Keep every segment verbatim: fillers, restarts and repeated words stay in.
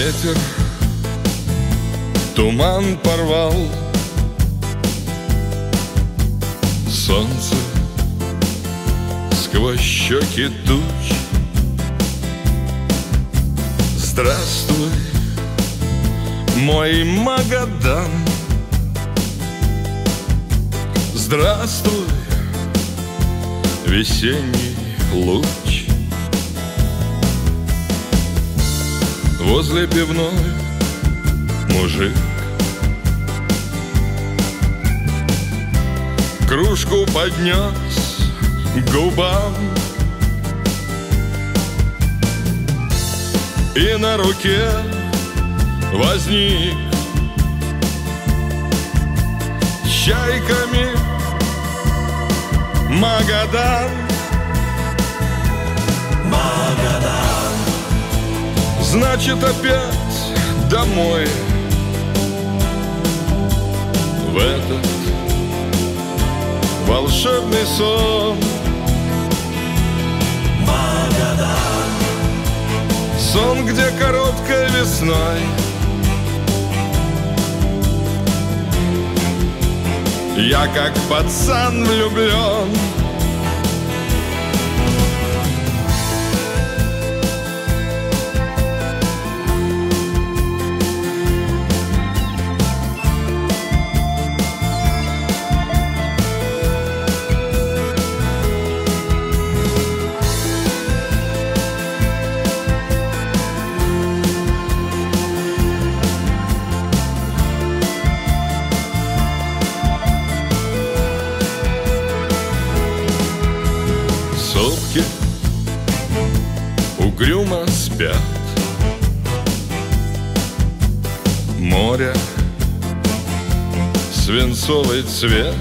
Ветер туман порвал, солнце сквозь щеки туч. Здравствуй, мой Магадан. Здравствуй, весенний луч. Возле пивной мужик кружку поднес к губам, и на руке возник чайками Магадан. Магадан. Значит, опять домой, в этот волшебный сон. Магадан. Сон, где короткой весной я как пацан влюблен. Сопки угрюмо спят, море свинцовый цвет.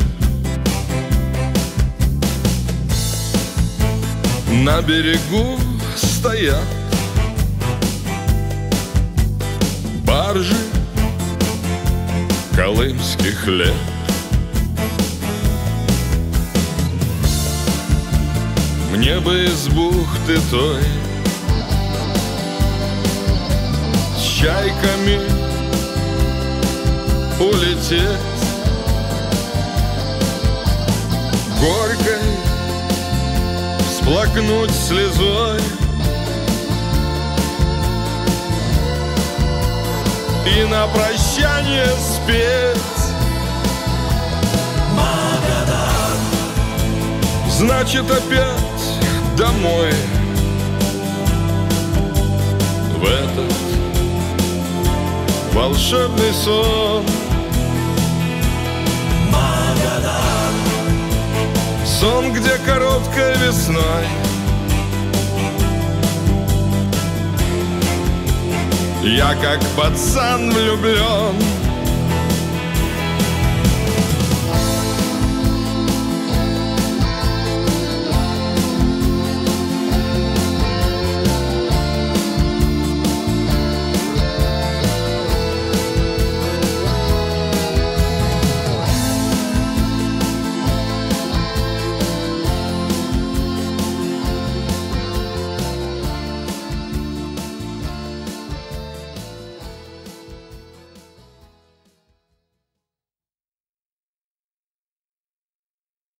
На берегу стоят баржи колымских лет. Мне бы из бухты той с чайками улететь, горькой всплакнуть слезой и на прощание спеть. Магадан. Значит, опять домой, в этот волшебный сон. Магадан. Сон, где короткой весной я как пацан влюблен.